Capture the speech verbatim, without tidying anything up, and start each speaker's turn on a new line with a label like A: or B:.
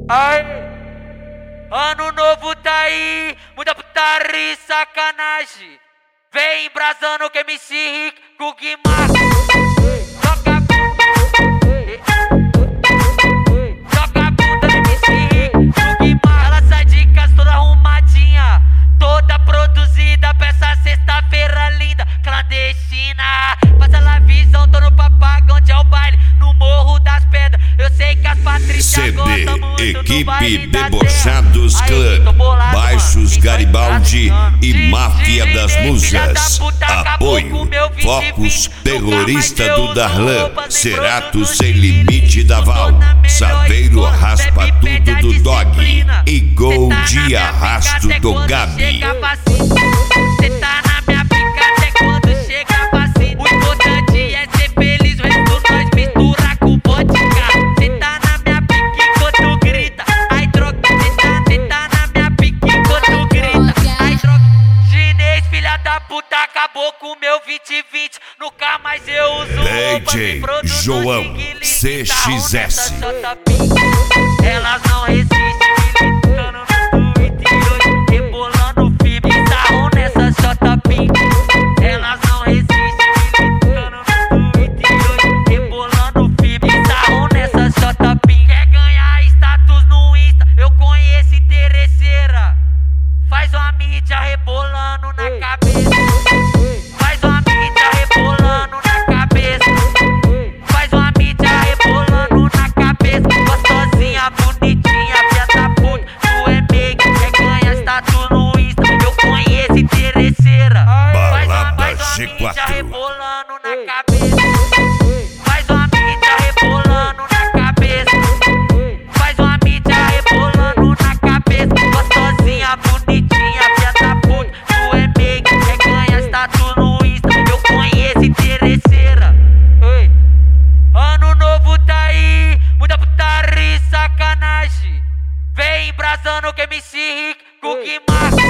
A: Ai, ano novo tá aí, muita putaria e sacanagem. Vem embrasando que M C Rick com o Guimar. Joga a bunda, joga a bunda M C Rick com o Guimar. Ela sai de casa toda arrumadinha, toda produzida pra essa sexta-feira linda, clandestina. Passa lá visão, tô no papagão onde é o baile, no Morro das Pedras. Eu sei que as Patrícias gostam muito
B: Equipe
A: do baile da
B: Debochados
A: Aí,
B: Club,
A: tô bolado,
B: Baixos
A: mano.
B: Garibaldi e
A: Se
B: Máfia das
A: filha da
B: Musas.
A: puta, acabou com
B: Apoio
A: meu vinte e
B: Focus
A: vinte.
B: Terrorista
A: Nunca mais
B: do
A: eu
B: Darlan,
A: uso roupa sem
B: Cerato
A: produto
B: Sem
A: de
B: Limite da
A: limite.
B: Val,
A: Tô na melhor
B: Saveiro
A: escola,
B: Raspa
A: bebe, perde
B: Tudo
A: a
B: do Dog
A: disciplina.
B: e
A: Cê
B: Gold
A: tá na minha
B: Arrasto
A: pica
B: do
A: até
B: Gabi.
A: quando chega vacina. Cê tá na minha pica até quando chega vacina. O importante é ser feliz, o resto nós mistura com vodka. Cê tá na minha pica enquanto grita, ai droga. Cê tá, cê tá na minha pica enquanto grita, ai droga. Chinês, filha da puta, acabou com meu vinte e vinte. Nunca mais eu uso roupa
B: D J
A: sem produto
B: João
A: de limite.
B: C X S.
A: Elas não resistem, militando no Twitter hoje, rebolando firme, sarrão nessa J P. Elas não resistem, militando no Twitter hoje, rebolando firme, sarrão nessa J P. Quer ganhar status no Insta? Eu conheço interesseira. Faz uma mídia rebolando na cabeça. Faz uma mídia rebolando na cabeça. Faz uma mídia rebolando na cabeça. Gostosinha, bonitinha, filha da puta. Tu é meio que quer ganhar status no Insta. Eu conheço interesseira. Faz uma,
B: Balada
A: faz uma
B: G
A: mídia
B: quatro.
A: rebolando na cabeça. Faz uma mídia rebolando na cabeça. Faz uma mídia rebolando na cabeça. Gostosinha, bonitinha, filha da puta. Tu é meio que quer ganhar status no Insta. Eu conheço interesseira. Ei. Ano novo tá aí, muita putaria e sacanagem. Vem embrasando que M C Rick com o Guimar.